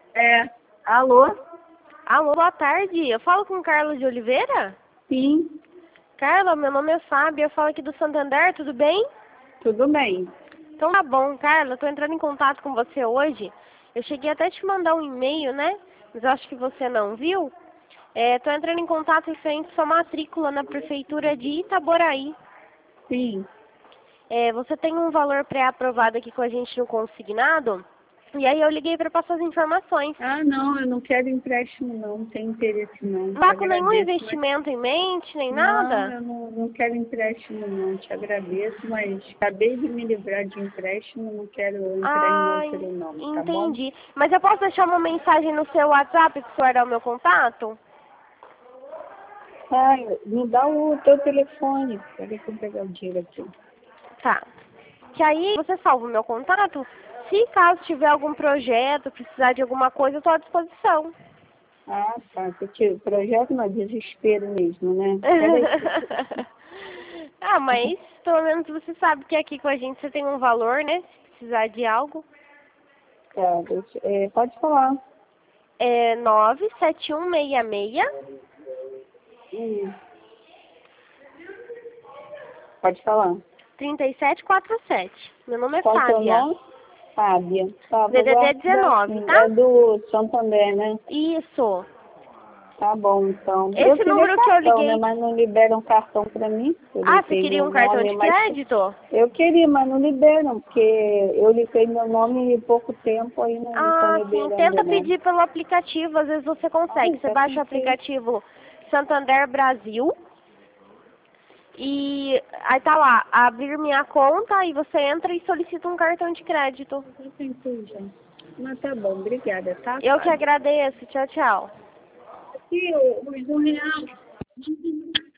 É. Alô? Alô, boa tarde. Eu falo com Carla de Oliveira? Sim, Carla, meu nome é Fábio, eu falo aqui do Santander, tudo bem? tudo bem. Então tá bom, Carla, eu tô entrando em contato com você hoje. Eu cheguei até a te mandar um e-mail, né? Mas eu acho que você não viu. Tô entrando em contato referente à sua matrícula na prefeitura de Itaboraí. Sim. Você tem um valor pré-aprovado aqui com a gente no consignado? E aí eu liguei para passar as informações. Ah, não, eu não quero empréstimo não tenho interesse não. Não Te tá com nenhum agradeço, mas... investimento em mente, nem Não, nada? eu não quero empréstimo não. Te agradeço, mas acabei de me livrar de empréstimo, não quero entrar em Ah, outro não, tá bom? entendi. Mas eu posso deixar uma mensagem no seu WhatsApp para o senhor dar o meu contato? Ah, me dá o teu telefone. Peraí que eu vou pegar o dinheiro aqui. Tá. Que aí você salva o meu contato. Se caso tiver algum projeto, precisar de alguma coisa, eu estou à disposição. Ah, tá. Porque o projeto não é desespero mesmo, né? Peraí. Ah, mas pelo menos você sabe que aqui com a gente você tem um valor, né? Se precisar de algo. Tá, pode falar. É 97166 Hum, pode falar. 3747. Meu nome é Qual o teu Fábia. nome? Fábia. Tá, vou DDD guardar 19, sim. tá? É do Santander, né? Isso. Tá bom, então. Eu Esse queria número que eu cartão, né? liguei. Mas não liberam cartão pra mim. Eu Ah, você liquei queria meu um cartão nome, de mas crédito? eu queria, mas não liberam, porque eu liquei meu nome em pouco tempo, aí não estão Ah, sim. liberando, Tenta não. pedir pelo aplicativo, às vezes você consegue. Ai, Você já baixa o tentei. aplicativo Santander Brasil e aí tá lá, abrir minha conta e você entra e solicita um cartão de crédito. Já tentei, já. Mas tá bom, obrigada, tá, Eu que Fábio? agradeço. Tchau, tchau. E os R$ 1.